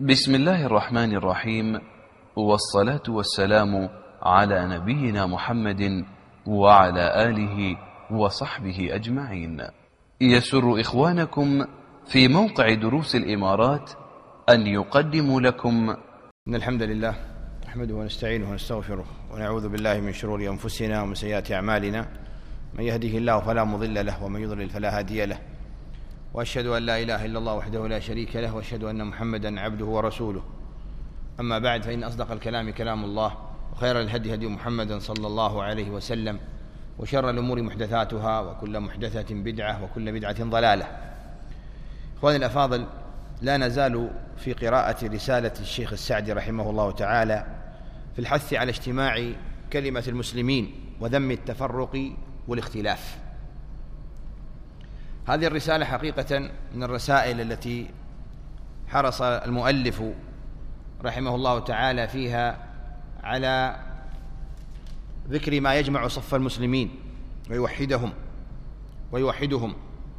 بسم الله الرحمن الرحيم، والصلاة والسلام على نبينا محمد وعلى آله وصحبه أجمعين. يسر إخوانكم في موقع دروس الإمارات أن يقدموا لكم إن الحمد لله نحمده ونستعينه ونستغفره ونعوذ بالله من شرور أنفسنا ومن سيئات أعمالنا، من يهده الله فلا مضل له ومن يضلل فلا هادي له، وأشهد أن لا إله إلا الله وحده لا شريك له، وأشهد أن محمدا عبده ورسوله. أما بعد، فإن أصدق الكلام كلام الله، وخير الهدي هدي محمد صلى الله عليه وسلم، وشر الأمور محدثاتها، وكل محدثة بدعة، وكل بدعة ضلالة. إخواني الأفاضل، لا نزال في قراءة رسالة الشيخ السعدي رحمه الله تعالى في الحث على اجتماع كلمة المسلمين وذم التفرق والاختلاف. هذه الرسالة حقيقة من الرسائل التي حرص المؤلف رحمه الله تعالى فيها على ذكر ما يجمع صف المسلمين ويوحدهم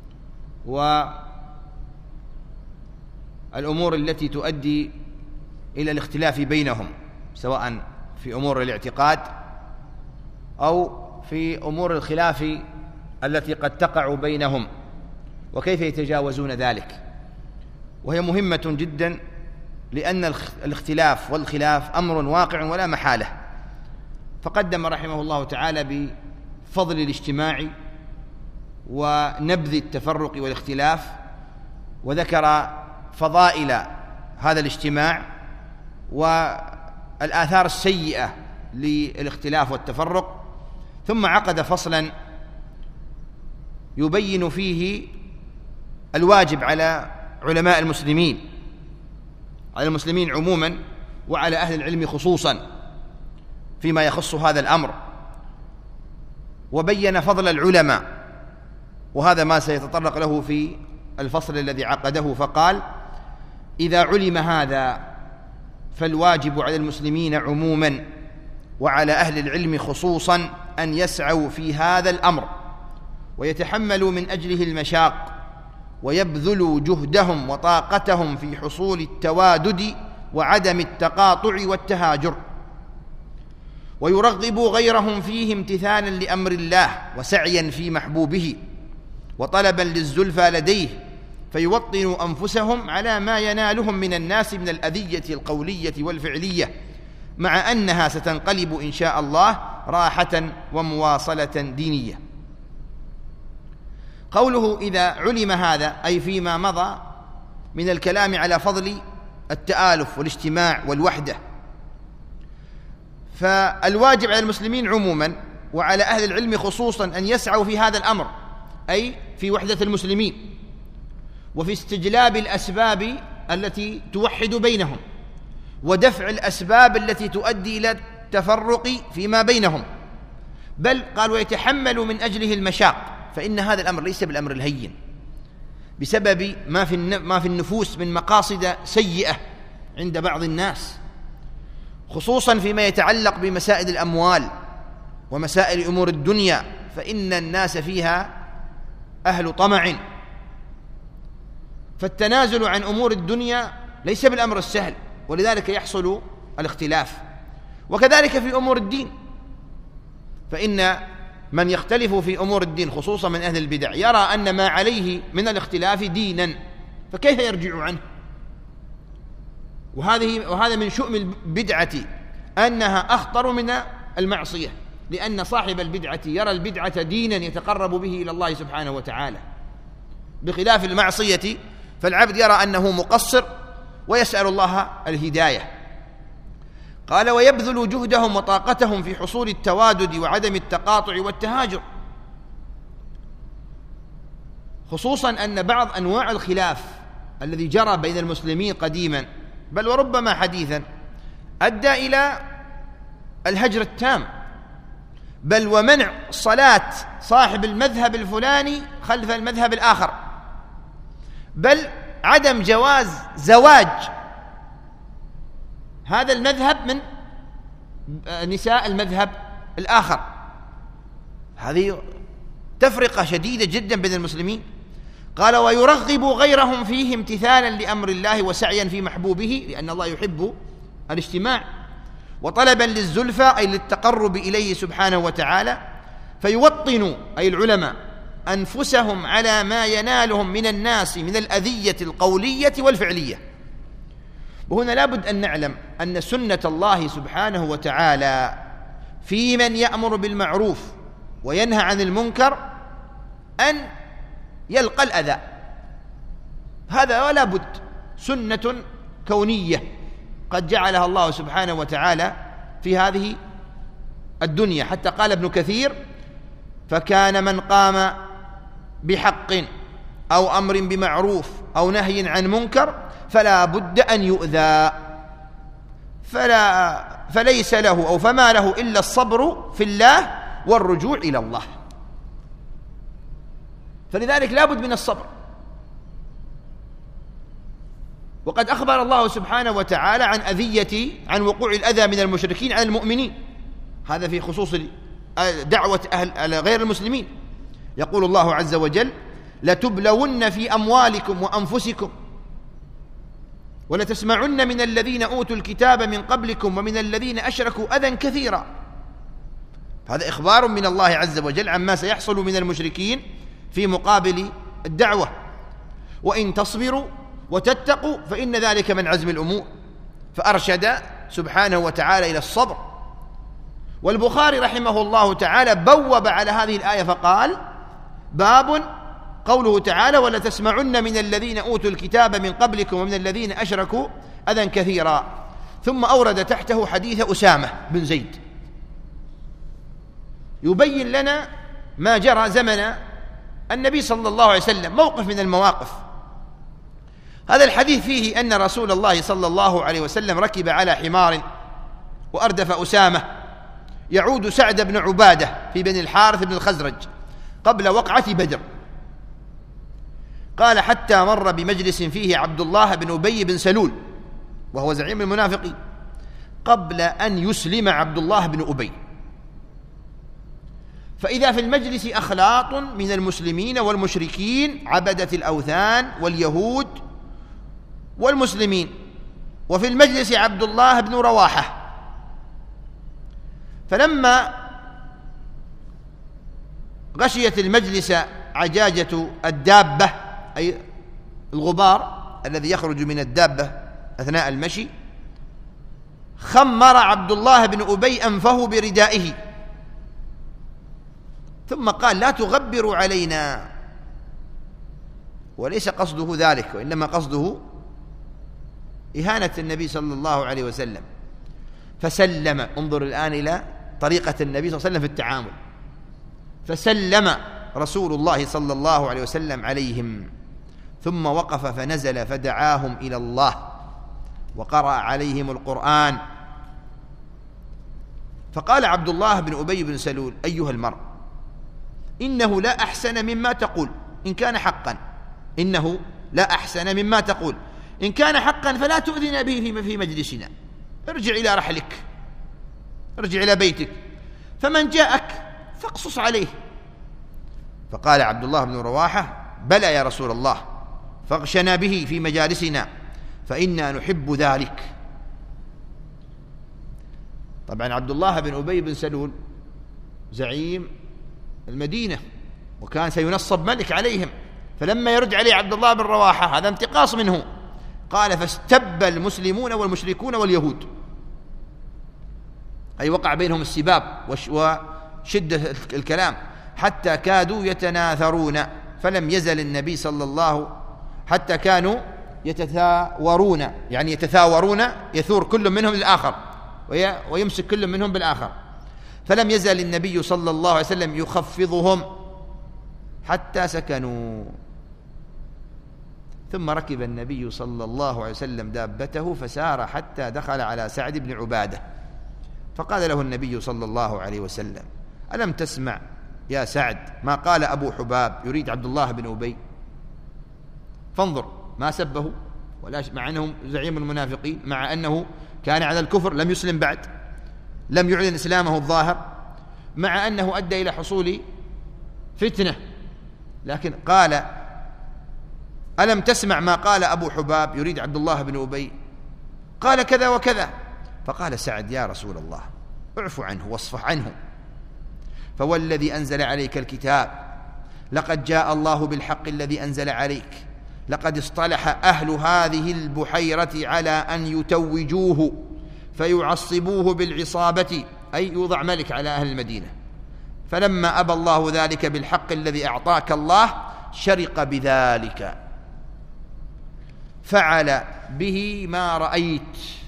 والأمور التي تؤدي إلى الاختلاف بينهم، سواء في أمور الاعتقاد أو في أمور الخلاف التي قد تقع بينهم، وكيف يتجاوزون ذلك. وهي مهمة جدا، لأن الاختلاف والخلاف أمر واقع ولا محالة. فقدم رحمه الله تعالى بفضل الاجتماع ونبذ التفرق والاختلاف، وذكر فضائل هذا الاجتماع والآثار السيئة للاختلاف والتفرق، ثم عقد فصلا يبين فيه الواجب على علماء المسلمين، على المسلمين عموما وعلى أهل العلم خصوصا فيما يخص هذا الأمر، وبين فضل العلماء، وهذا ما سيتطرق له في الفصل الذي عقده. فقال: إذا علم هذا فالواجب على المسلمين عموما وعلى أهل العلم خصوصا أن يسعوا في هذا الأمر ويتحملوا من أجله المشاق، ويبذلوا جهدهم وطاقتهم في حصول التوادد وعدم التقاطع والتهاجر، ويرغبوا غيرهم فيه امتثالا لأمر الله وسعيا في محبوبه وطلبا للزلفى لديه، فيوطنوا أنفسهم على ما ينالهم من الناس من الأذية القولية والفعلية، مع أنها ستنقلب إن شاء الله راحة ومواصلة دينية. قوله إذا علم هذا، أي فيما مضى من الكلام على فضل التآلف والاجتماع والوحدة. فالواجب على المسلمين عموما وعلى أهل العلم خصوصا أن يسعوا في هذا الأمر، أي في وحدة المسلمين وفي استجلاب الأسباب التي توحد بينهم ودفع الأسباب التي تؤدي إلى التفرق فيما بينهم، بل قال ويتحمل من أجله المشاق، فإن هذا الأمر ليس بالأمر الهين بسبب ما في النفوس من مقاصد سيئة عند بعض الناس، خصوصا فيما يتعلق بمسائل الأموال ومسائل أمور الدنيا، فإن الناس فيها أهل طمع، فالتنازل عن أمور الدنيا ليس بالأمر السهل، ولذلك يحصل الاختلاف. وكذلك في أمور الدين، فإن من يختلف في أمور الدين خصوصا من أهل البدع يرى أن ما عليه من الاختلاف دينا، فكيف يرجع عنه؟ وهذا من شؤم البدعة أنها أخطر من المعصية، لأن صاحب البدعة يرى البدعة دينا يتقرب به إلى الله سبحانه وتعالى، بخلاف المعصية فالعبد يرى أنه مقصر ويسأل الله الهداية. قال ويبذل جهدهم وطاقتهم في حصول التوادد وعدم التقاطع والتهاجر، خصوصا أن بعض أنواع الخلاف الذي جرى بين المسلمين قديما بل وربما حديثا أدى إلى الهجر التام، بل ومنع صلاة صاحب المذهب الفلاني خلف المذهب الآخر، بل عدم جواز زواج هذا المذهب من نساء المذهب الآخر. هذه تفرقة شديدة جدا بين المسلمين. قال ويرغب غيرهم فيه امتثالا لأمر الله وسعيا في محبوبه، لأن الله يحب الاجتماع، وطلبا للزلفى أي للتقرب إليه سبحانه وتعالى، فيوطن أي العلماء أنفسهم على ما ينالهم من الناس من الأذية القولية والفعلية. وهنا لابد أن نعلم أن سنة الله سبحانه وتعالى في من يأمر بالمعروف وينهى عن المنكر أن يلقى الأذى، هذا ولا بد، سنة كونية قد جعلها الله سبحانه وتعالى في هذه الدنيا. حتى قال ابن كثير: فكان من قام بحق أو أمر بمعروف أو نهي عن منكر فلا بد أن يؤذى، فليس له أو فما له إلا الصبر في الله والرجوع إلى الله. فلذلك لا بد من الصبر. وقد أخبر الله سبحانه وتعالى عن وقوع الأذى من المشركين على المؤمنين، هذا في خصوص دعوة أهل غير المسلمين. يقول الله عز وجل: لتبلون في أموالكم وأنفسكم ولتسمعن من الذين أوتوا الكتاب من قبلكم ومن الذين أشركوا أذى كثيرا. هذا إخبار من الله عز وجل عما سيحصل من المشركين في مقابل الدعوة. وإن تصبروا وتتقوا فإن ذلك من عزم الأمور، فأرشد سبحانه وتعالى إلى الصبر. والبخاري رحمه الله تعالى بوب على هذه الآية فقال: باب قوله تعالى: ولتسمعن من الذين أوتوا الكتاب من قبلكم ومن الذين أشركوا أذى كثيرا. ثم أورد تحته حديث أسامة بن زيد يبين لنا ما جرى زمن النبي صلى الله عليه وسلم، موقف من المواقف. هذا الحديث فيه أن رسول الله صلى الله عليه وسلم ركب على حمار وأردف أسامة يعود سعد بن عبادة في بني الحارث بن الخزرج قبل وقعة بدر. قال: حتى مر بمجلس فيه عبد الله بن أبي بن سلول وهو زعيم المنافقين، قبل أن يسلم عبد الله بن أبي، فإذا في المجلس أخلاط من المسلمين والمشركين عبدة الأوثان واليهود والمسلمين، وفي المجلس عبد الله بن رواحة. فلما غشيت المجلس عجاجة الدابة أي الغبار الذي يخرج من الدابة أثناء المشي، خمر عبد الله بن أبي أنفه بردائه ثم قال: لا تغبروا علينا. وليس قصده ذلك، وإنما قصده إهانة النبي صلى الله عليه وسلم. فسلم، انظر الآن إلى طريقة النبي صلى الله عليه وسلم في التعامل، فسلم رسول الله صلى الله عليه وسلم عليهم، ثم وقف فنزل فدعاهم إلى الله وقرأ عليهم القرآن. فقال عبد الله بن أبي بن سلول: أيها المرء، إنه لا أحسن مما تقول إن كان حقا، إنه لا أحسن مما تقول إن كان حقا فلا تؤذنا به في مجلسنا، ارجع إلى رحلك، ارجع إلى بيتك، فمن جاءك فاقصص عليه. فقال عبد الله بن رواحة: بلى يا رسول الله، فاغشنا به في مجالسنا فإنا نحب ذلك. طبعا عبد الله بن أبي بن سلول زعيم المدينة وكان سينصب ملك عليهم، فلما يرد عليه عبد الله بن رواحة هذا انتقاص منه. قال: فاستب المسلمون والمشركون واليهود، أي وقع بينهم السباب وشدة الكلام حتى كادوا يتناثرون، فلم يزل النبي صلى الله حتى كانوا يتثاورون، يعني يتثاورون، يثور كل منهم للآخر ويمسك كل منهم بالآخر. فلم يزل النبي صلى الله عليه وسلم يخفضهم حتى سكنوا. ثم ركب النبي صلى الله عليه وسلم دابته فسار حتى دخل على سعد بن عبادة، فقال له النبي صلى الله عليه وسلم: ألم تسمع يا سعد ما قال أبو حباب؟ يريد عبد الله بن أبي. فانظر، ما سبه ولا مع أنه زعيم المنافقين، مع أنه كان على الكفر، لم يسلم بعد، لم يعلن إسلامه الظاهر، مع أنه أدى إلى حصول فتنة، لكن قال ألم تسمع ما قال أبو حباب، يريد عبد الله بن أبي، قال كذا وكذا. فقال سعد: يا رسول الله اعف عنه واصفح عنه، فوالذي أنزل عليك الكتاب لقد جاء الله بالحق الذي أنزل عليك، لقد اصطلح أهل هذه البحيرة على أن يتوجوه فيعصبوه بالعصابة، أي يوضع ملك على أهل المدينة، فلما أبى الله ذلك بالحق الذي أعطاك الله شرق بذلك، فعل به ما رأيت،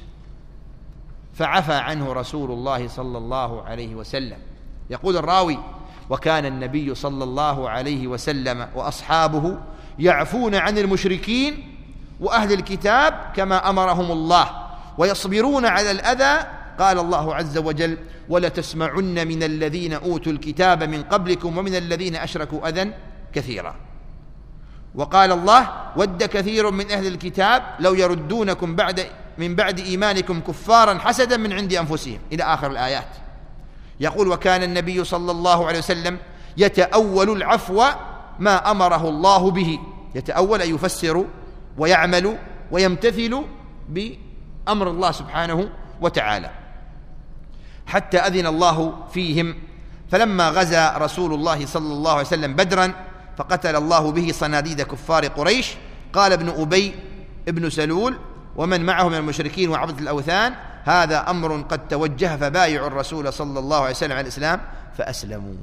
فعفى عنه رسول الله صلى الله عليه وسلم. يقول الراوي: وكان النبي صلى الله عليه وسلم وأصحابه يعفون عن المشركين وأهل الكتاب كما أمرهم الله، ويصبرون على الأذى. قال الله عز وجل: ولتسمعن من الذين أوتوا الكتاب من قبلكم ومن الذين أشركوا أذى كثيرا. وقال الله: ود كثير من أهل الكتاب لو يردونكم من بعد إيمانكم كفارا حسدا من عند أنفسهم، إلى آخر الآيات. يقول: وكان النبي صلى الله عليه وسلم يتأول العفو ما أمره الله به، يتأول أن يفسر ويعمل ويمتثل بأمر الله سبحانه وتعالى، حتى أذن الله فيهم. فلما غزا رسول الله صلى الله عليه وسلم بدرا فقتل الله به صناديد كفار قريش، قال ابن أبي ابن سلول ومن معه من المشركين وعبدة الأوثان: هذا أمر قد توجه فبايعوا الرسول صلى الله عليه وسلم على الإسلام فأسلموا.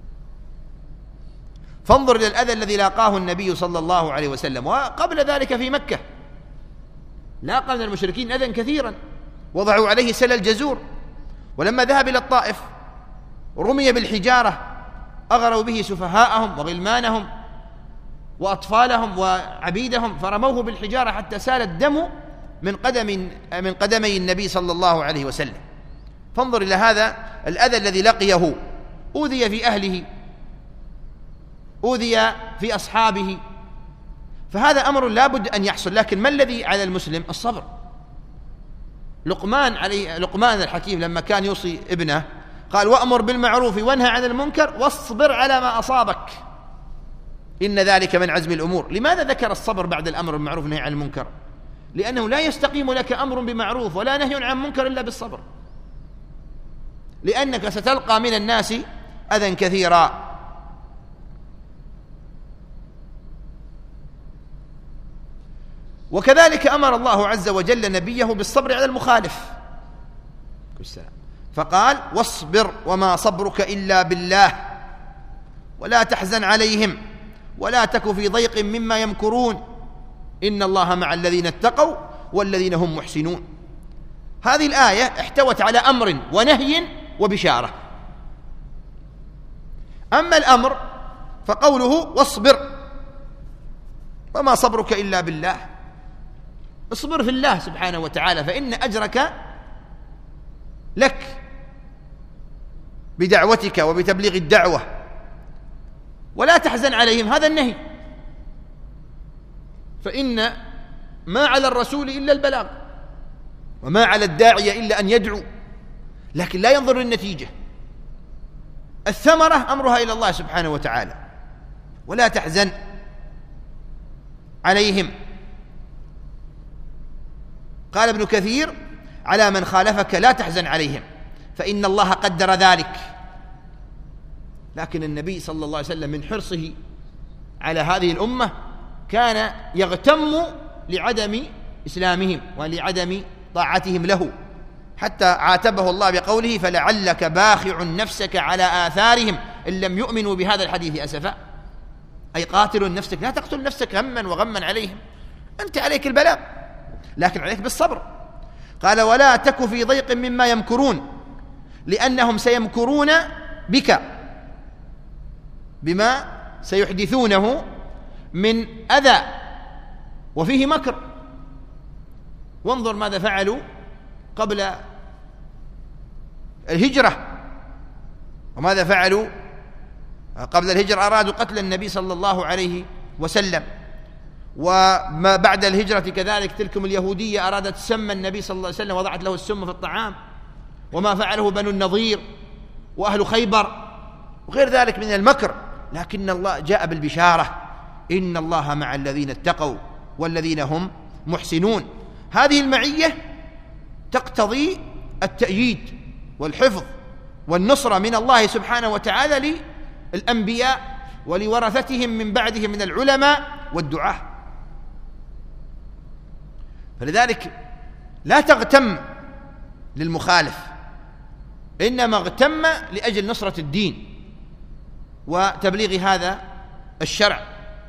فانظر إلى الأذى الذي لاقاه النبي صلى الله عليه وسلم. وقبل ذلك في مكة لاقى من المشركين أذى كثيرا، وضعوا عليه سل الجزور، ولما ذهب إلى الطائف رمي بالحجارة، أغروا به سفهاءهم وغلمانهم وأطفالهم وعبيدهم، فرموه بالحجارة حتى سال الدم من قدمي النبي صلى الله عليه وسلم. فانظر إلى هذا الأذى الذي لقيه، أوذي في أهله، أوذي في أصحابه، فهذا أمر لا بد أن يحصل. لكن ما الذي على المسلم؟ الصبر. لقمان الحكيم لما كان يوصي ابنه قال: وأمر بالمعروف وانهى عن المنكر واصبر على ما أصابك إن ذلك من عزم الأمور. لماذا ذكر الصبر بعد الأمر بالمعروف والنهي عن المنكر؟ لأنه لا يستقيم لك أمر بمعروف ولا نهي عن منكر إلا بالصبر، لأنك ستلقى من الناس أذى كثيرا. وكذلك أمر الله عز وجل نبيه بالصبر على المخالف، فقال: واصبر وما صبرك إلا بالله ولا تحزن عليهم ولا تك في ضيق مما يمكرون إن الله مع الذين اتقوا والذين هم محسنون. هذه الآية احتوت على أمر ونهي وبشارة. أما الأمر فقوله: واصبر وما صبرك إلا بالله، اصبر في الله سبحانه وتعالى، فإن أجرك لك بدعوتك وبتبليغ الدعوة، ولا تحزن عليهم، هذا النهي، فإن ما على الرسول إلا البلاغ وما على الداعية إلا أن يدعو، لكن لا ينظر للنتيجة. الثمرة أمرها إلى الله سبحانه وتعالى. ولا تحزن عليهم. قال ابن كثير: على من خالفك لا تحزن عليهم فإن الله قدر ذلك. لكن النبي صلى الله عليه وسلم من حرصه على هذه الأمة كان يغتم لعدم إسلامهم ولعدم طاعتهم له، حتى عاتبه الله بقوله: فلعلك باخع نفسك على آثارهم إن لم يؤمنوا بهذا الحديث أسفا. أي قاتل نفسك، لا تقتل نفسك هما وغما عليهم، أنت عليك البلاء لكن عليك بالصبر. قال: ولا تك في ضيق مما يمكرون، لأنهم سيمكرون بك بما سيحدثونه من أذى وفيه مكر. وانظر ماذا فعلوا قبل الهجرة، وماذا فعلوا قبل الهجرة. أرادوا قتل النبي صلى الله عليه وسلم، وما بعد الهجرة كذلك تلكم اليهودية أرادت سم النبي صلى الله عليه وسلم، وضعت له السم في الطعام، وما فعله بنو النضير وأهل خيبر وغير ذلك من المكر. لكن الله جاء بالبشارة إن الله مع الذين اتقوا والذين هم محسنون. هذه المعية تقتضي التأييد والحفظ والنصرة من الله سبحانه وتعالى للأنبياء ولورثتهم من بعدهم من العلماء والدعاة. فلذلك لا تغتم للمخالف، إنما اغتم لأجل نصرة الدين وتبليغ هذا الشرع.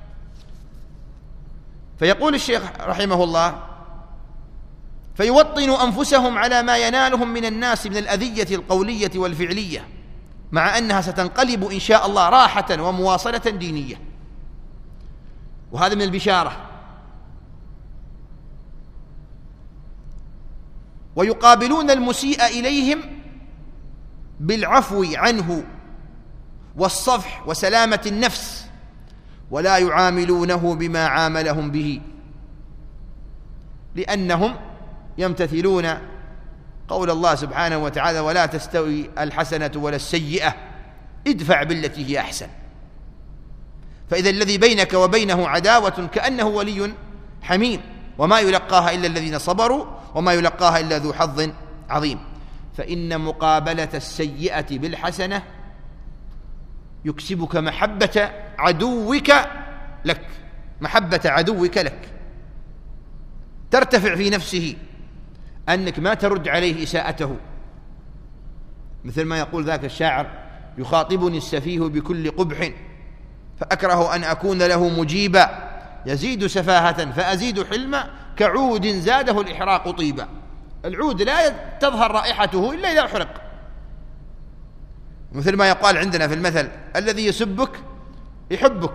فيقول الشيخ رحمه الله: فيوطنوا أنفسهم على ما ينالهم من الناس من الأذية القولية والفعلية، مع أنها ستنقلب إن شاء الله راحة ومواصلة دينية. وهذا من البشارة. ويقابلون المسيء إليهم بالعفو عنه والصفح وسلامة النفس، ولا يعاملونه بما عاملهم به، لأنهم يمتثلون قول الله سبحانه وتعالى: ولا تستوي الحسنة ولا السيئة ادفع بالتي هي أحسن. فإذا الذي بينك وبينه عداوة كأنه ولي حميم، وما يلقاها إلا الذين صبروا وما يلقاها إلا ذو حظ عظيم. فإن مقابلة السيئة بالحسنة يكسبك محبة عدوك لك، محبة عدوك لك، ترتفع في نفسه أنك ما ترد عليه إساءته، مثل ما يقول ذاك الشاعر: يخاطبني السفيه بكل قبح فأكره أن أكون له مجيبا، يزيد سفاهة فأزيد حلما، كعود زاده الإحراق طيبا. العود لا تظهر رائحته إلا إذا أحرق، مثل ما يقال عندنا في المثل: الذي يسبك يحبك،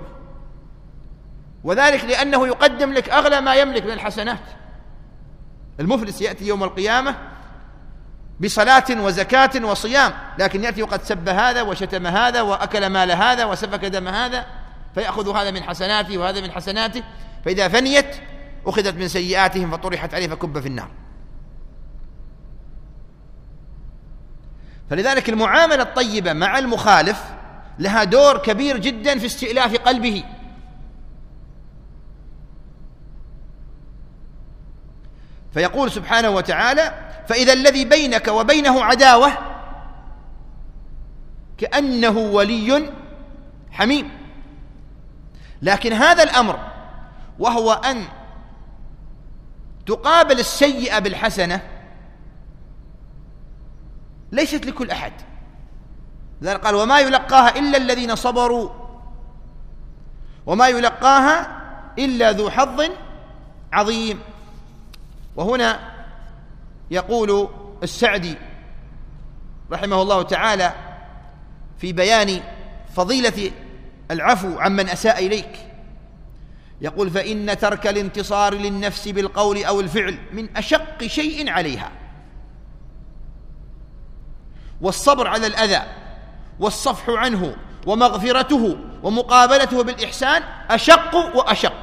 وذلك لأنه يقدم لك أغلى ما يملك من الحسنات. المفلس يأتي يوم القيامة بصلاة وزكاة وصيام، لكن يأتي وقد سب هذا وشتم هذا وأكل مال هذا وسفك دم هذا، فيأخذ هذا من حسناته وهذا من حسناته، فإذا فنيت أخذت من سيئاتهم فطرحت عليه فكب في النار. فلذلك المعاملة الطيبة مع المخالف لها دور كبير جدا في استئلاف قلبه. فيقول سبحانه وتعالى: فإذا الذي بينك وبينه عداوة كأنه ولي حميم. لكن هذا الأمر، وهو أن تقابل السيئة بالحسنة، ليست لكل أحد. لذلك قال: وما يلقاها إلا الذين صبروا وما يلقاها إلا ذو حظ عظيم. وهنا يقول السعدي رحمه الله تعالى في بيان فضيلة العفو عمن أساء إليك، يقول: فإن ترك الانتصار للنفس بالقول أو الفعل من أشق شيء عليها، والصبر على الأذى والصفح عنه ومغفرته ومقابلته بالإحسان أشق وأشق،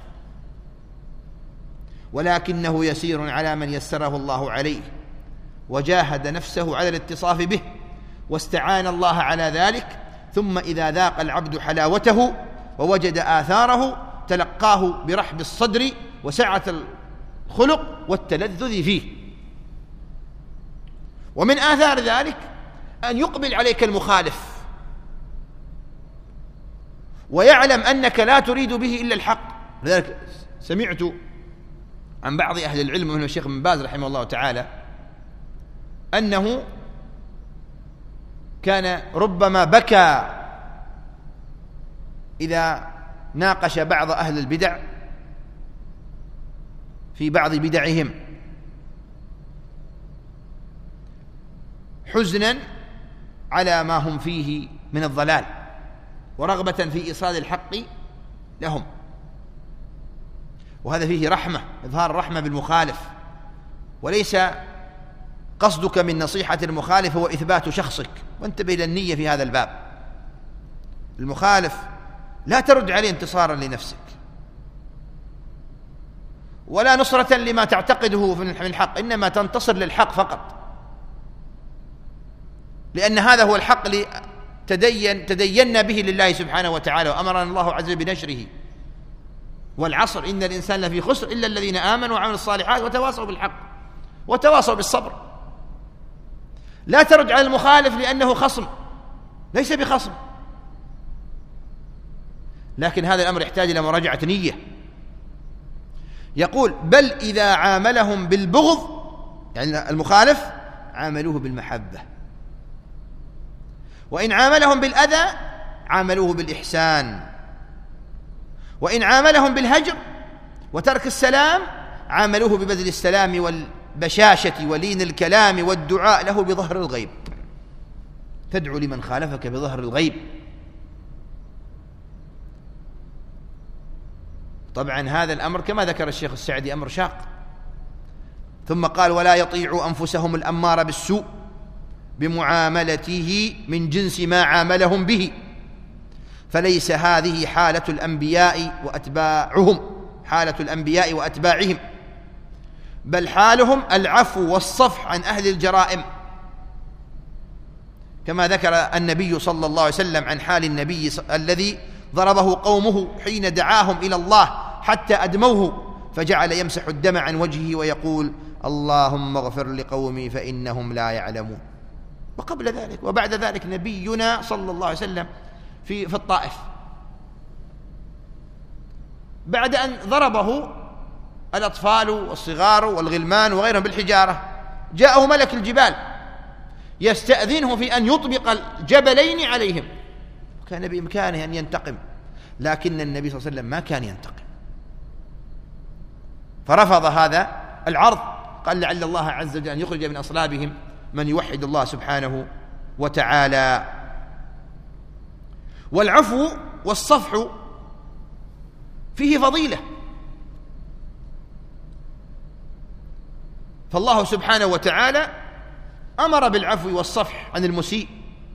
ولكنه يسير على من يسره الله عليه وجاهد نفسه على الاتصاف به واستعان الله على ذلك، ثم إذا ذاق العبد حلاوته ووجد آثاره تلقاه برحب الصدر وسعة الخلق والتلذذ فيه. ومن آثار ذلك أن يقبل عليك المخالف ويعلم أنك لا تريد به إلا الحق. لذلك سمعت عن بعض أهل العلم منه الشيخ بن باز رحمه الله تعالى أنه كان ربما بكى إذا ناقش بعض أهل البدع في بعض بدعهم، حزنا على ما هم فيه من الضلال ورغبة في إيصال الحق لهم. وهذا فيه رحمة، إظهار الرحمة بالمخالف، وليس قصدك من نصيحة المخالف هو إثبات شخصك. وانتبه إلى النية في هذا الباب. المخالف لا ترد عليه انتصارا لنفسك ولا نصرة لما تعتقده من الحق، إنما تنتصر للحق فقط، لأن هذا هو الحق تدينا به لله سبحانه وتعالى، وأمرنا الله عز وجل بنشره. والعصر إن الإنسان لفي خسر إلا الذين آمنوا وعملوا الصالحات وتواصوا بالحق وتواصوا بالصبر. لا ترد على المخالف لأنه خصم، ليس بخصم، لكن هذا الأمر يحتاج إلى مراجعة نية. يقول: بل إذا عاملهم بالبغض، يعني المخالف، عاملوه بالمحبة، وإن عاملهم بالأذى عاملوه بالإحسان، وإن عاملهم بالهجر وترك السلام عاملوه ببذل السلام والبشاشة ولين الكلام والدعاء له بظهر الغيب. تدعو لمن خالفك بظهر الغيب. طبعا هذا الأمر كما ذكر الشيخ السعدي أمر شاق. ثم قال: ولا يطيعوا أنفسهم الأمارة بالسوء بمعاملته من جنس ما عاملهم به، فليس هذه حالة الأنبياء وأتباعهم، بل حالهم العفو والصفح عن أهل الجرائم، كما ذكر النبي صلى الله عليه وسلم عن حال النبي الذي ضربه قومه حين دعاهم إلى الله حتى أدموه، فجعل يمسح الدم عن وجهه ويقول: اللهم اغفر لقومي فإنهم لا يعلمون. وقبل ذلك وبعد ذلك نبينا صلى الله عليه وسلم في الطائف بعد أن ضربه الأطفال والصغار والغلمان وغيرهم بالحجارة، جاءه ملك الجبال يستأذنه في أن يطبق الجبلين عليهم، وكان بإمكانه أن ينتقم، لكن النبي صلى الله عليه وسلم ما كان ينتقم، فرفض هذا العرض. قال: لعل الله عز وجل أن يخرج من أصلابهم من يوحد الله سبحانه وتعالى. والعفو والصفح فيه فضيلة، فالله سبحانه وتعالى أمر بالعفو والصفح عن المسيء،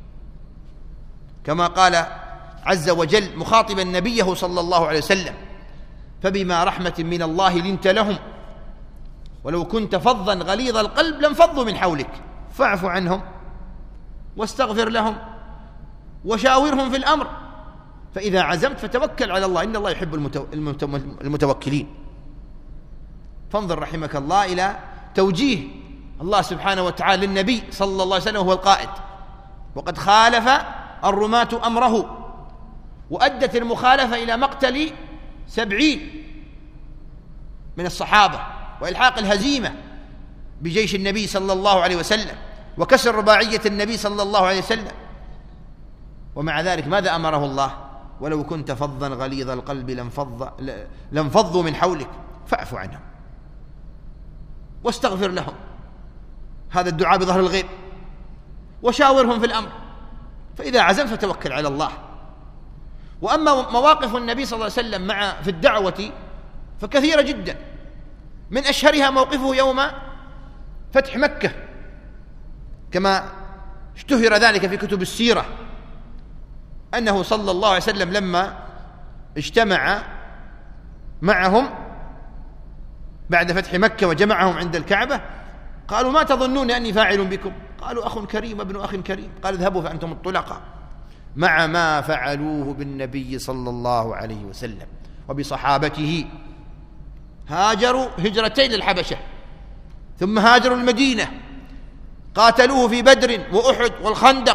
كما قال عز وجل مخاطبا نبيه صلى الله عليه وسلم: فبما رحمة من الله لنت لهم ولو كنت فظا غليظ القلب لانفضوا من حولك فاعف عنهم واستغفر لهم وشاورهم في الأمر فإذا عزمت فتوكل على الله إن الله يحب المتوكلين. فانظر رحمك الله إلى توجيه الله سبحانه وتعالى للنبي صلى الله عليه وسلم وهو القائد، وقد خالف الرماة أمره، وأدت المخالفة إلى مقتل 70 من الصحابة وإلحاق الهزيمة بجيش النبي صلى الله عليه وسلم وكسر رباعية النبي صلى الله عليه وسلم. ومع ذلك ماذا أمره الله؟ ولو كنت فظا غليظ القلب لانفضوا من حولك فاعف عنهم واستغفر لهم، هذا الدعاء بظهر الغيب، وشاورهم في الأمر فإذا عزمت فتوكل على الله. وأما مواقف النبي صلى الله عليه وسلم في الدعوة فكثيرة جدا، من أشهرها موقفه يوم فتح مكة كما اشتهر ذلك في كتب السيرة، أنه صلى الله عليه وسلم لما اجتمع معهم بعد فتح مكة وجمعهم عند الكعبة قالوا: ما تظنون أني فاعل بكم؟ قالوا: أخ كريم ابن أخ كريم. قال: اذهبوا فأنتم الطلقاء، مع ما فعلوه بالنبي صلى الله عليه وسلم وبصحابته. هاجروا هجرتين للحبشة، ثم هاجروا المدينة، قاتلوه في بدر وأحد والخندق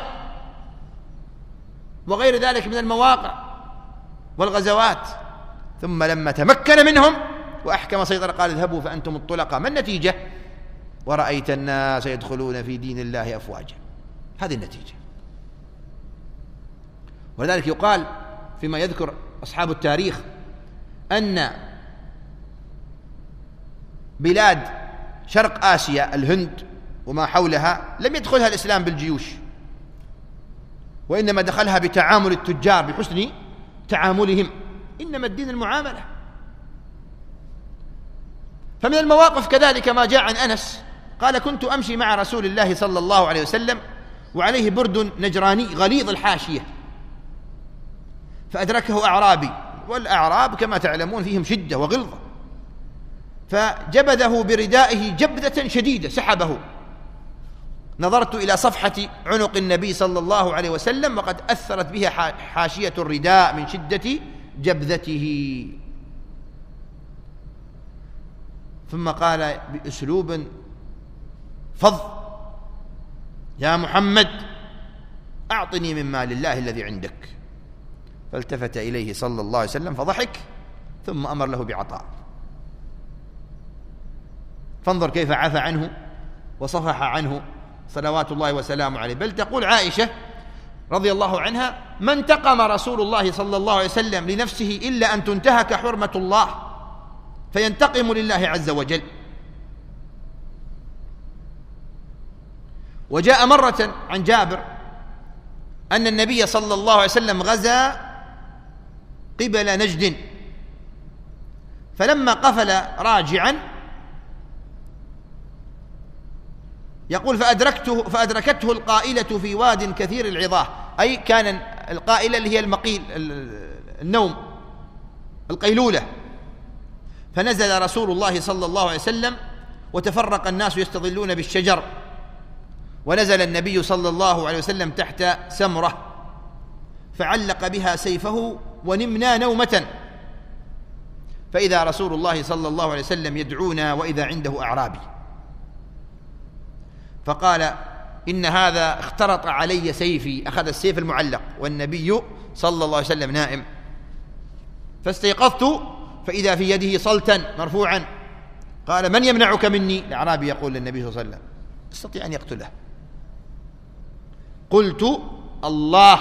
وغير ذلك من المواقع والغزوات، ثم لما تمكن منهم وأحكم سيطرة قال: اذهبوا فأنتم الطلقاء. ما النتيجة؟ ورأيت الناس يدخلون في دين الله أفواجا. هذه النتيجة. ولذلك يقال فيما يذكر أصحاب التاريخ أن بلاد شرق آسيا الهند وما حولها لم يدخلها الإسلام بالجيوش، وإنما دخلها بتعامل التجار بحسن تعاملهم، إنما الدين المعاملة. فمن المواقف كذلك ما جاء عن أنس قال: كنت أمشي مع رسول الله صلى الله عليه وسلم وعليه برد نجراني غليظ الحاشية، فأدركه أعرابي، والأعراب كما تعلمون فيهم شدة وغلظة، فجبذه بردائه جبذة شديدة سحبه. نظرت إلى صفحة عنق النبي صلى الله عليه وسلم وقد أثرت بها حاشية الرداء من شدة جبذته. ثم قال بأسلوب فظ: يا محمد أعطني من مال الله الذي عندك. فالتفت إليه صلى الله عليه وسلم فضحك، ثم أمر له بعطاء. فانظر كيف عفى عنه وصفح عنه صلوات الله وسلامه عليه. بل تقول عائشة رضي الله عنها: ما انتقم رسول الله صلى الله عليه وسلم لنفسه إلا أن تنتهك حرمة الله فينتقم لله عز وجل. وجاء مرة عن جابر أن النبي صلى الله عليه وسلم غزا قبل نجد، فلما قفل راجعا يقول فأدركته القائلة في واد كثير العظاه، أي كان القائلة اللي هي المقيل، النوم، القيلولة. فنزل رسول الله صلى الله عليه وسلم وتفرق الناس يستظلون بالشجر، ونزل النبي صلى الله عليه وسلم تحت سمرة فعلق بها سيفه ونمنا نومة، فإذا رسول الله صلى الله عليه وسلم يدعونا وإذا عنده أعرابي، فقال: إن هذا اخترط علي سيفي. أخذ السيف المعلق والنبي صلى الله عليه وسلم نائم، فاستيقظت فإذا في يده صلتا مرفوعا. قال: من يمنعك مني؟ الأعرابي يقول للنبي صلى الله عليه وسلم: استطيع أن يقتله. قلت: الله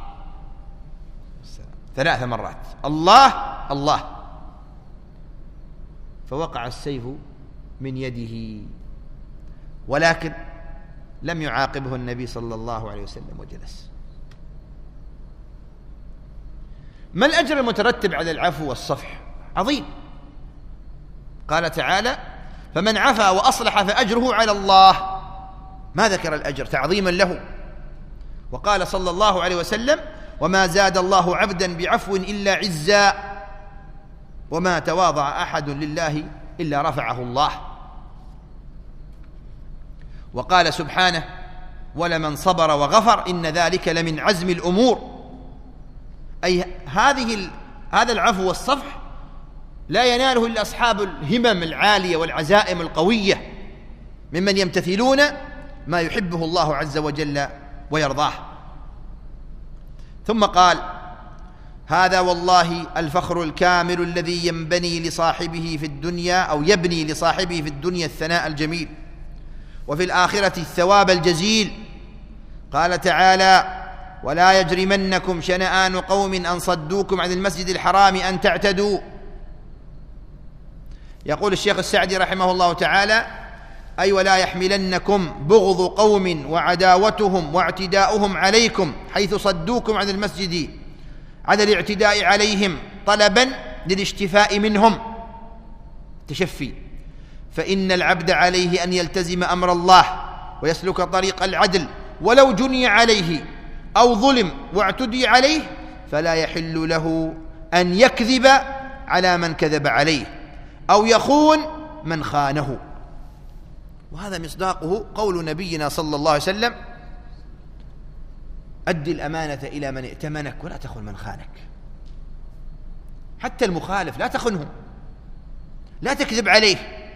3 مرات، الله الله، فوقع السيف من يده، ولكن لم يعاقبه النبي صلى الله عليه وسلم وجلس. ما الأجر المترتب على العفو والصفح؟ عظيم. قال تعالى: فمن عفا وأصلح فأجره على الله. ما ذكر الأجر تعظيما له. وقال صلى الله عليه وسلم: وما زاد الله عبدا بعفو إلا عزا، وما تواضع أحد لله إلا رفعه الله. وقال سبحانه: ولمن صبر وغفر إن ذلك لمن عزم الأمور. أي هذا العفو والصفح لا يناله إلا أصحاب الهمم العالية والعزائم القوية ممن يمتثلون ما يحبه الله عز وجل ويرضاه. ثم قال: هذا والله الفخر الكامل الذي ينبني لصاحبه في الدنيا، أو يبني لصاحبه في الدنيا الثناء الجميل، وفي الآخرة الثواب الجزيل. قال تعالى: ولا يجرمنكم شنآن قوم أن صدوكم عن المسجد الحرام أن تعتدوا. يقول الشيخ السعدي رحمه الله تعالى: أي ولا يحملنكم بغض قوم وعداوتهم واعتداؤهم عليكم حيث صدوكم عن المسجد على الاعتداء عليهم طلبا للاشتفاء منهم، تشفي. فإن العبد عليه أن يلتزم أمر الله ويسلك طريق العدل، ولو جني عليه أو ظلم واعتدي عليه فلا يحل له أن يكذب على من كذب عليه أو يخون من خانه. وهذا مصداقه قول نبينا صلى الله عليه وسلم: أد الأمانة إلى من ائتمنك ولا تخن من خانك. حتى المخالف لا تخنه، لا تكذب عليه،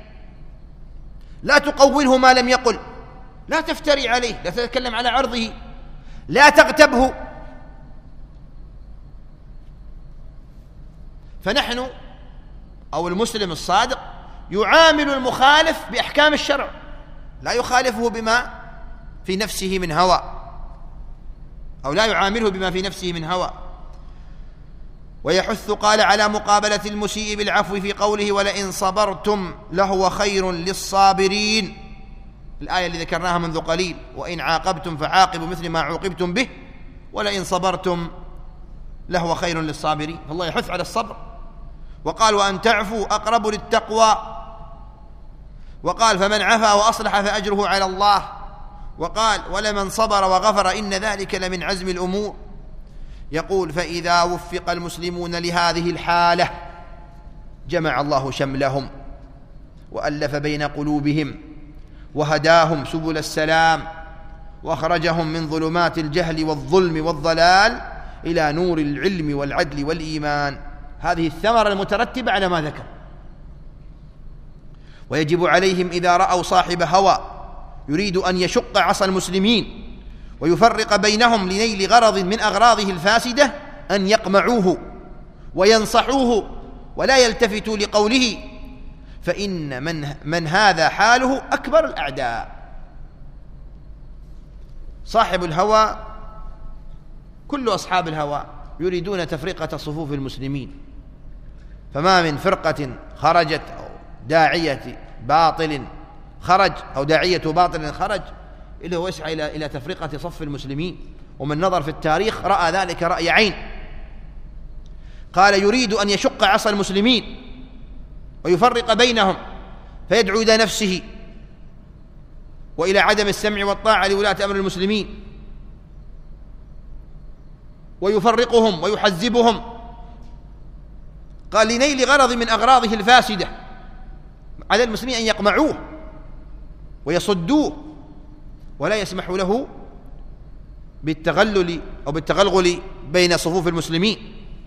لا تقوله ما لم يقل، لا تفتري عليه، لا تتكلم على عرضه، لا تغتبه. فنحن أو المسلم الصادق يعامل المخالف بأحكام الشرع، لا يخالفه بما في نفسه من هوى، أو لا يعامله بما في نفسه من هوى. ويحث قال على مقابلة المسيء بالعفو في قوله: ولئن صبرتم لهو خير للصابرين، الآية اللي ذكرناها منذ قليل: وإن عاقبتم فعاقبوا مثل ما عوقبتم به ولئن صبرتم لهو خير للصابرين. فالله يحث على الصبر. وقال: وأن تعفوا أقرب للتقوى. وقال: فمن عفا وأصلح فأجره على الله. وقال: ولمن صبر وغفر إن ذلك لمن عزم الأمور. يقول: فإذا وفق المسلمون لهذه الحالة جمع الله شملهم وألف بين قلوبهم وهداهم سبل السلام وأخرجهم من ظلمات الجهل والظلم والضلال إلى نور العلم والعدل والإيمان. هذه الثمرة المترتبة على ما ذكر. ويجب عليهم إذا رأوا صاحب هوى يريد أن يشق عصا المسلمين ويفرق بينهم لنيل غرض من أغراضه الفاسدة أن يقمعوه وينصحوه ولا يلتفتوا لقوله، فإن من هذا حاله أكبر الأعداء. صاحب الهوى، كل أصحاب الهوى يريدون تفرقة صفوف المسلمين، فما من فرقة خرجت أو داعية باطل خرج أو داعية باطل خرج إلا هو يسعى إلى تفرقة صف المسلمين، ومن نظر في التاريخ رأى ذلك رأي عين. قال يريد أن يشق عصا المسلمين ويفرق بينهم، فيدعو إلى نفسه وإلى عدم السمع والطاعة لولاة أمر المسلمين، ويفرقهم ويحزبهم. قال لنيل غرض من أغراضه الفاسدة، على المسلمين أن يقمعوه ويصدوه ولا يسمحوا له بالتغلل أو بالتغلغل بين صفوف المسلمين،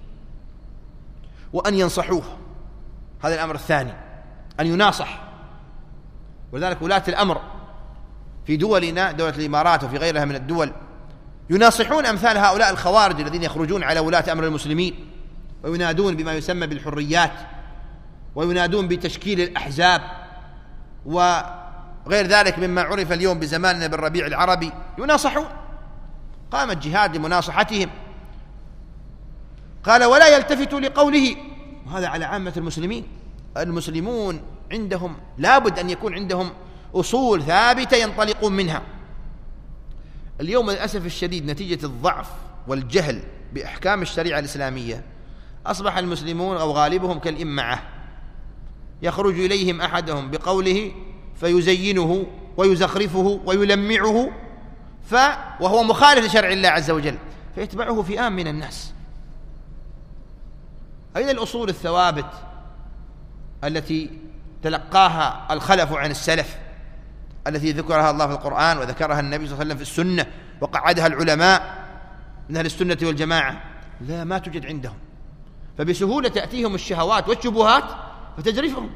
وأن ينصحوه. هذا الأمر الثاني، أن يناصح. ولذلك ولاة الأمر في دولنا، دولة الإمارات وفي غيرها من الدول، يناصحون أمثال هؤلاء الخوارج الذين يخرجون على ولاة أمر المسلمين وينادون بما يسمى بالحريات، وينادون بتشكيل الأحزاب وغير ذلك مما عرف اليوم بزماننا بالربيع العربي. يناصحون، قام الجهاد لمناصحتهم. قال ولا يلتفتوا لقوله، وهذا على عامة المسلمين. المسلمون عندهم لابد أن يكون عندهم أصول ثابتة ينطلقون منها. اليوم للأسف الشديد نتيجة الضعف والجهل بأحكام الشريعة الإسلامية أصبح المسلمون أو غالبهم كالإمعة، يخرج إليهم أحدهم بقوله فيزينه ويزخرفه ويلمعه وهو مخالف لشرع الله عز وجل، فيتبعه فئام من الناس. أين الأصول الثوابت التي تلقاها الخلف عن السلف، التي ذكرها الله في القرآن وذكرها النبي صلى الله عليه وسلم في السنة وقعدها العلماء من أهل السنة والجماعة؟ لا، ما توجد عندهم، فبسهولة تأتيهم الشهوات والشبهات فتجرفهم.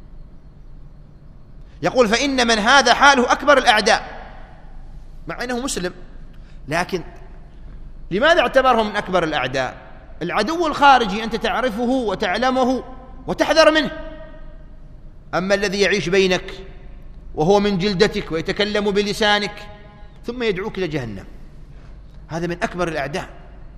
يقول فإن من هذا حاله أكبر الأعداء، مع أنه مسلم، لكن لماذا اعتبرهم من أكبر الأعداء؟ العدو الخارجي أنت تعرفه وتعلمه وتحذر منه، أما الذي يعيش بينك وهو من جلدتك ويتكلم بلسانك ثم يدعوك إلى جهنم، هذا من أكبر الأعداء،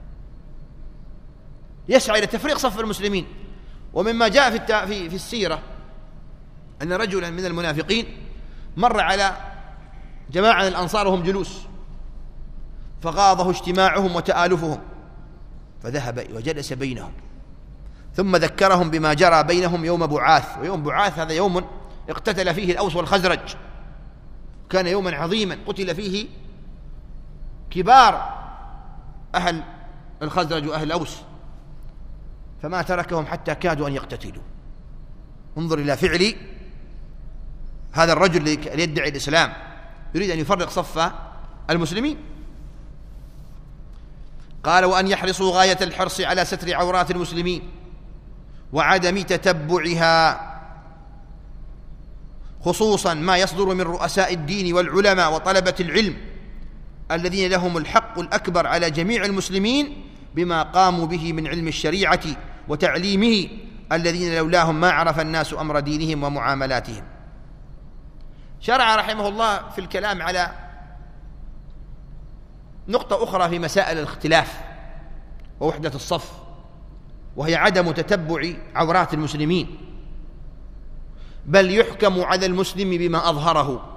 يسعى إلى تفريق صف المسلمين. ومما جاء في السيرة أن رجلا من المنافقين مر على جماعة الأنصار وهم جلوس، فغاضه اجتماعهم وتآلفهم، فذهب وجلس بينهم ثم ذكرهم بما جرى بينهم يوم بعاث. ويوم بعاث هذا يوم اقتتل فيه الأوس والخزرج، كان يوما عظيما قتل فيه كبار أهل الخزرج وأهل الأوس، فما تركهم حتى كادوا أن يقتتلوا. انظر إلى فعل هذا الرجل الذي يدعي الإسلام، يريد أن يفرق صف المسلمين. قال وأن يحرصوا غاية الحرص على ستر عورات المسلمين وعدم تتبعها، خصوصا ما يصدر من رؤساء الدين والعلماء وطلبة العلم الذين لهم الحق الأكبر على جميع المسلمين بما قاموا به من علم الشريعة وتعليمه، الذين لولاهم ما عرف الناس أمر دينهم ومعاملاتهم. شرع رحمه الله في الكلام على نقطة أخرى في مسائل الاختلاف ووحدة الصف، وهي عدم تتبع عورات المسلمين، بل يحكم على المسلم بما أظهره.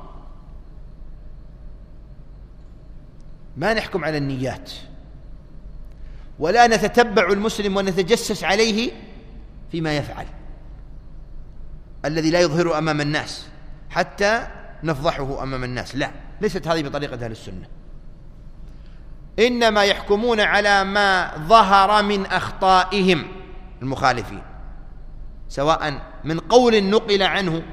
ما نحكم على النيات، ولا نتتبع المسلم ونتجسس عليه فيما يفعل الذي لا يظهر أمام الناس حتى نفضحه أمام الناس. لا، ليست هذه بطريقة أهل السنة، إنما يحكمون على ما ظهر من أخطائهم المخالفين، سواء من قول نقل عنه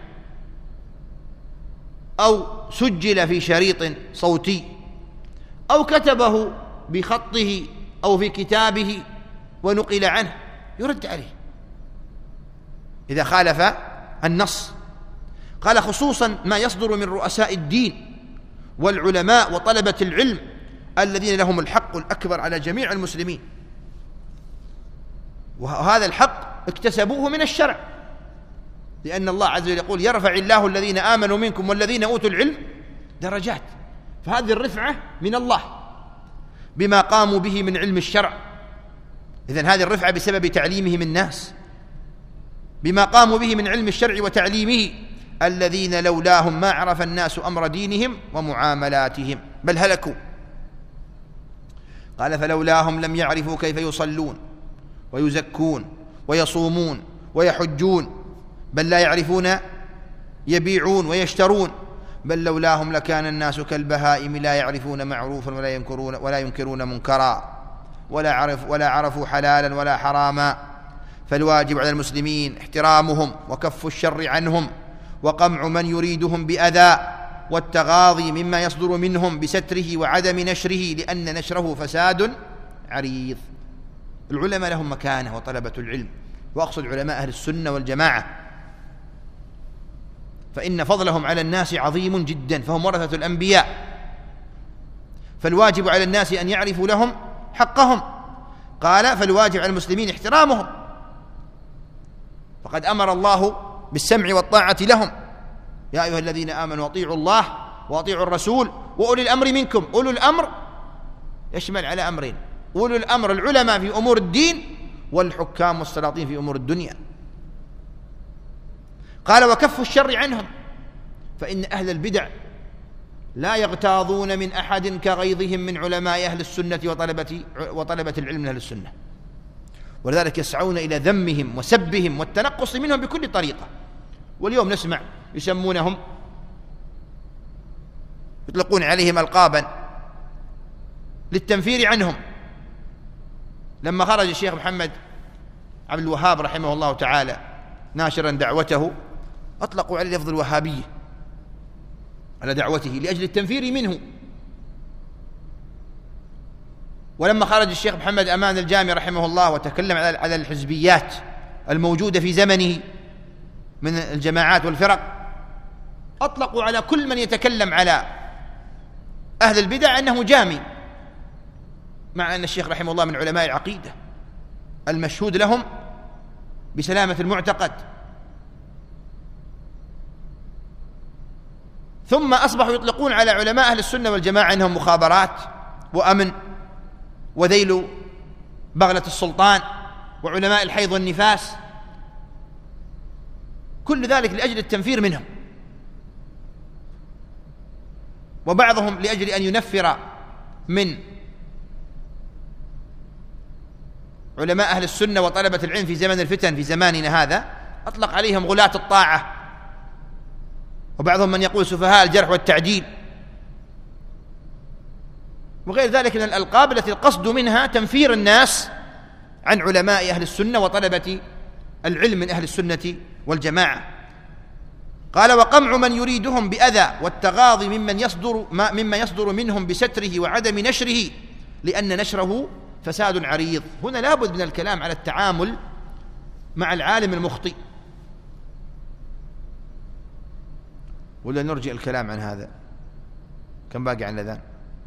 أو سجل في شريط صوتي أو كتبه بخطه أو في كتابه ونقل عنه، يرد عليه إذا خالف النص. قال خصوصا ما يصدر من رؤساء الدين والعلماء وطلبة العلم الذين لهم الحق الأكبر على جميع المسلمين، وهذا الحق اكتسبوه من الشرع، لأن الله عز وجل يقول يرفع الله الذين آمنوا منكم والذين أوتوا العلم درجات، فهذه الرفعة من الله بما قاموا به من علم الشرع. إذن هذه الرفعة بسبب تعليمهم الناس بما قاموا به من علم الشرع وتعليمه، الذين لولاهم ما عرف الناس أمر دينهم ومعاملاتهم بل هلكوا. قال فلولاهم لم يعرفوا كيف يصلون ويزكون ويصومون ويحجون، بل لا يعرفون يبيعون ويشترون، بل لولاهم لكان الناس كالبهائم لا يعرفون معروفا ولا ينكرون منكرا ولا عرفوا حلالا ولا حراما. فالواجب على المسلمين احترامهم وكف الشر عنهم وقمع من يريدهم بأذى، والتغاضي مما يصدر منهم بستره وعدم نشره، لأن نشره فساد عريض. العلماء لهم مكانة وطلبة العلم، وأقصد علماء أهل السنة والجماعة، فإن فضلهم على الناس عظيم جدا، فهم ورثة الأنبياء، فالواجب على الناس أن يعرفوا لهم حقهم. قال فالواجب على المسلمين احترامهم، فقد أمر الله بالسمع والطاعة لهم، يا أيها الذين آمنوا أطيعوا الله وأطيعوا الرسول وأولي الأمر منكم. أولو الأمر يشمل على أمرين: أولو الأمر العلماء في أمور الدين، والحكام والسلاطين في أمور الدنيا. قال وكف الشر عنهم، فإن أهل البدع لا يغتاظون من أحد كغيظهم من علماء أهل السنة وطلبة العلم من أهل السنة، ولذلك يسعون إلى ذمهم وسبهم والتنقص منهم بكل طريقة. واليوم نسمع يسمونهم، يطلقون عليهم ألقابا للتنفير عنهم. لما خرج الشيخ محمد عبد الوهاب رحمه الله تعالى ناشرا دعوته، أطلقوا عليه لفظ الوهابية على دعوته لأجل التنفير منه. ولما خرج الشيخ محمد أمان الجامي رحمه الله وتكلم على الحزبيات الموجودة في زمنه من الجماعات والفرق، أطلقوا على كل من يتكلم على أهل البدع أنه جامي، مع أن الشيخ رحمه الله من علماء العقيدة المشهود لهم بسلامة المعتقد. ثم أصبحوا يطلقون على علماء أهل السنة والجماعة أنهم مخابرات وأمن وذيل بغلة السلطان وعلماء الحيض والنفاس، كل ذلك لأجل التنفير منهم، وبعضهم لأجل أن ينفر من علماء أهل السنة وطلبة العلم في زمن الفتن في زماننا هذا، أطلق عليهم غلاة الطاعة، وبعضهم من يقول سفهاء الجرح والتعديل، وغير ذلك من الألقاب التي القصد منها تنفير الناس عن علماء أهل السنة وطلبة العلم من أهل السنة والجماعة. قال وقمع من يريدهم بأذى، والتغاضي مما يصدر منهم بستره وعدم نشره، لأن نشره فساد عريض. هنا لابد من الكلام على التعامل مع العالم المخطئ، ولا نرجع الكلام عن هذا؟ كم باقي عن الأذان؟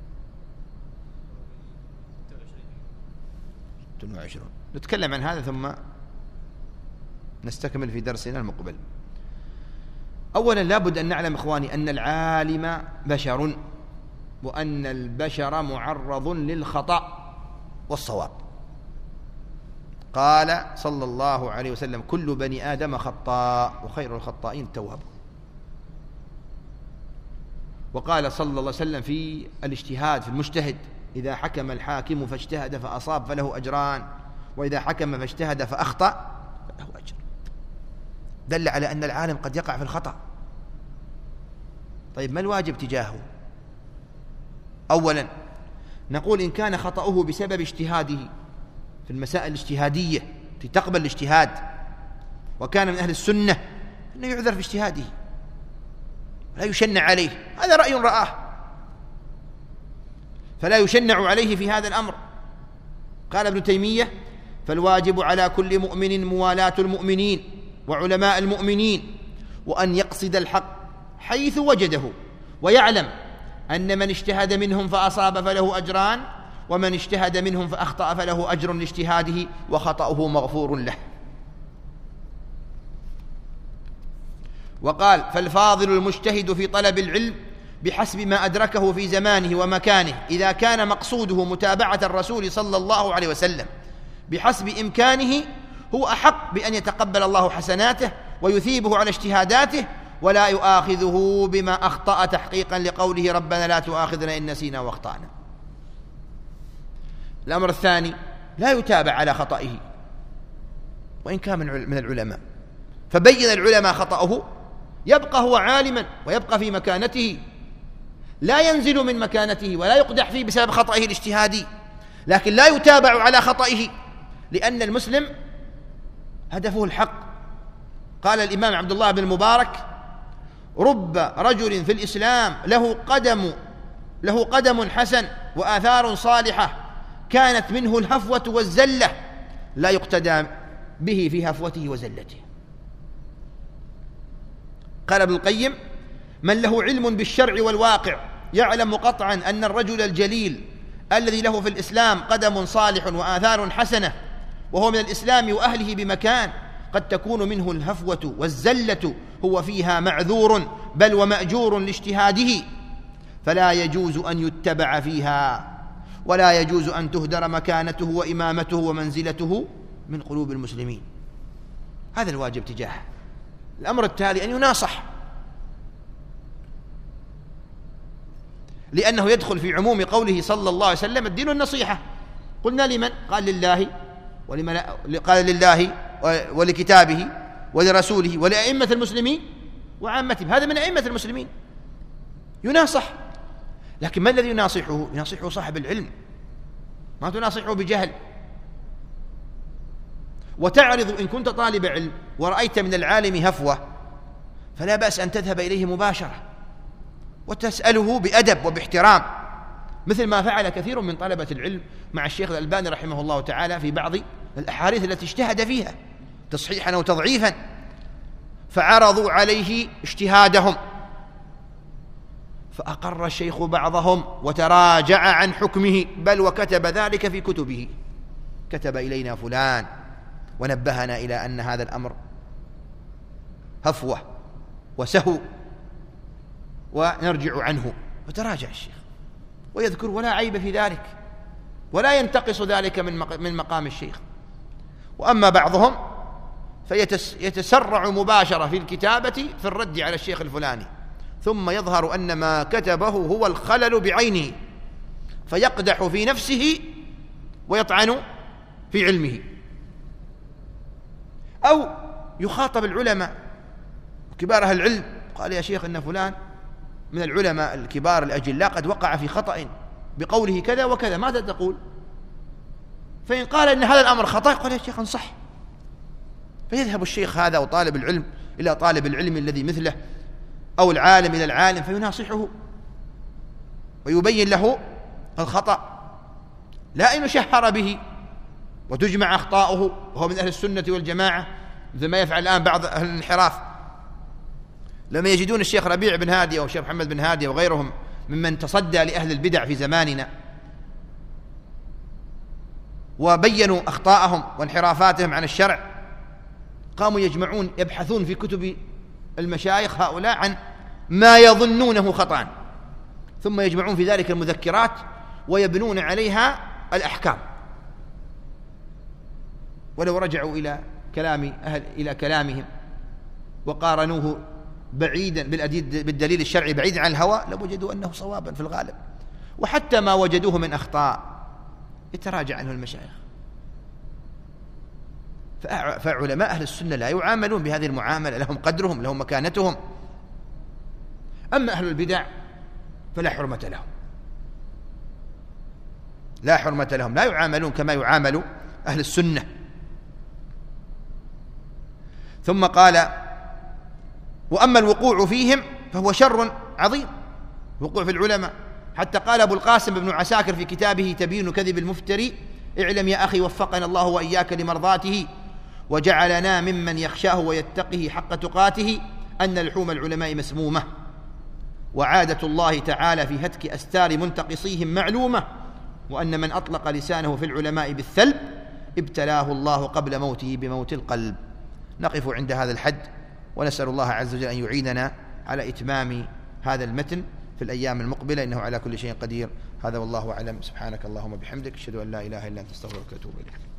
26. نتكلم عن هذا ثم نستكمل في درسنا المقبل. أولا لابد أن نعلم إخواني أن العالم بشر، وأن البشر معرض للخطأ والصواب. قال صلى الله عليه وسلم كل بني آدم خطاء وخير الخطائين التواب. وقال صلى الله عليه وسلم في الاجتهاد في المجتهد إذا حكم الحاكم فاجتهد فأصاب فله أجران، وإذا حكم فاجتهد فأخطأ فله أجر. دل على أن العالم قد يقع في الخطأ. طيب ما الواجب تجاهه؟ أولا نقول إن كان خطأه بسبب اجتهاده في المسائل الاجتهادية التي تقبل الاجتهاد وكان من أهل السنة، أنه يعذر في اجتهاده لا يشنع عليه، هذا رأي رآه فلا يشنع عليه في هذا الأمر. قال ابن تيمية فالواجب على كل مؤمن موالاة المؤمنين وعلماء المؤمنين وأن يقصد الحق حيث وجده، ويعلم أن من اجتهد منهم فأصاب فله أجران، ومن اجتهد منهم فأخطأ فله أجر لاجتهاده وخطأه مغفور له. وقال: فالفاضل المجتهد في طلب العلم بحسب ما أدركه في زمانه ومكانه، إذا كان مقصوده متابعة الرسول صلى الله عليه وسلم بحسب إمكانه، هو أحق بأن يتقبل الله حسناته ويثيبه على اجتهاداته، ولا يؤاخذه بما أخطأ تحقيقا لقوله: ربنا لا تؤاخذنا إن نسينا واخطأنا. الأمر الثاني: لا يتابع على خطئه وإن كان من العلماء، فبين العلماء خطأه يبقى هو عالما ويبقى في مكانته، لا ينزل من مكانته ولا يقدح فيه بسبب خطئه الاجتهادي، لكن لا يتابع على خطئه، لأن المسلم هدفه الحق. قال الإمام عبد الله بن المبارك: رب رجل في الإسلام له قدم حسن وآثار صالحة، كانت منه الهفوة والزلة، لا يقتدى به في هفوته وزلته. قال ابن القيم: من له علم بالشرع والواقع يعلم قطعا أن الرجل الجليل الذي له في الإسلام قدم صالح وآثار حسنة، وهو من الإسلام وأهله بمكان، قد تكون منه الهفوة والزلة هو فيها معذور بل ومأجور لاجتهاده، فلا يجوز أن يتبع فيها، ولا يجوز أن تهدر مكانته وإمامته ومنزلته من قلوب المسلمين. هذا الواجب تجاهه. الأمر التالي: أن يناصح، لأنه يدخل في عموم قوله صلى الله عليه وسلم: الدين النصيحة. قلنا لمن؟ قال لله، قال لله ولكتابه ولرسوله ولأئمة المسلمين وعامتهم. هذا من أئمة المسلمين، يناصح. لكن ما الذي يناصحه؟ يناصحه صاحب العلم، ما تناصحه بجهل. وتعرض إن كنت طالب علم ورأيت من العالم هفوة، فلا بأس أن تذهب إليه مباشرة وتسأله بأدب وباحترام، مثل ما فعل كثير من طلبة العلم مع الشيخ الألباني رحمه الله تعالى في بعض الأحاديث التي اجتهد فيها تصحيحا أو تضعيفا، فعرضوا عليه اجتهادهم، فأقر الشيخ بعضهم وتراجع عن حكمه، بل وكتب ذلك في كتبه: كتب إلينا فلان ونبهنا إلى أن هذا الأمر هفوة وسهو ونرجع عنه، وتراجع الشيخ ويذكر، ولا عيب في ذلك، ولا ينتقص ذلك من مقام الشيخ. وأما بعضهم فيتسرع مباشرة في الكتابة في الرد على الشيخ الفلاني، ثم يظهر أن ما كتبه هو الخلل بعينه، فيقدح في نفسه ويطعن في علمه. أو يخاطب العلماء وكبار أهل العلم، قال: يا شيخ إن فلان من العلماء الكبار الأجلاء قد وقع في خطأ بقوله كذا وكذا، ماذا تقول؟ فإن قال إن هذا الأمر خطأ، قال: يا شيخ انصح. فيذهب الشيخ هذا وطالب العلم إلى طالب العلم الذي مثله، أو العالم إلى العالم، فيناصحه ويبين له الخطأ، لا أن يشهر به وتجمع أخطاؤه وهو من أهل السنة والجماعة، مثل ما يفعل الآن بعض أهل الانحراف، لما يجدون الشيخ ربيع بن هادي أو الشيخ محمد بن هادي وغيرهم ممن تصدى لأهل البدع في زماننا وبينوا أخطاءهم وانحرافاتهم عن الشرع، قاموا يجمعون يبحثون في كتب المشايخ هؤلاء عن ما يظنونه خطأ، ثم يجمعون في ذلك المذكرات ويبنون عليها الأحكام. ولو رجعوا إلى كلامهم وقارنوه بعيدا بالدليل الشرعي بعيدا عن الهوى، لوجدوا أنه صوابا في الغالب، وحتى ما وجدوه من أخطاء يتراجع عنه المشايخ. فعلماء أهل السنة لا يعاملون بهذه المعاملة، لهم قدرهم، لهم مكانتهم. أما أهل البدع فلا حرمة لهم، لا حرمة لهم، لا يعاملون كما يعامل أهل السنة. ثم قال: وأما الوقوع فيهم فهو شر عظيم، الوقوع في العلماء، حتى قال أبو القاسم بن عساكر في كتابه تبيين كذب المفتري: اعلم يا أخي وفقنا الله وإياك لمرضاته وجعلنا ممن يخشاه ويتقه حق تقاته، أن لحوم العلماء مسمومة، وعادة الله تعالى في هتك أستار منتقصيهم معلومة، وأن من أطلق لسانه في العلماء بالثلب ابتلاه الله قبل موته بموت القلب. نقف عند هذا الحد، ونسأل الله عز وجل أن يعيننا على إتمام هذا المتن في الأيام المقبلة، إنه على كل شيء قدير. هذا والله أعلم. سبحانك اللهم وبحمدك، أشهد أن لا إله إلا أنت، أستغفرك وأتوب إليك.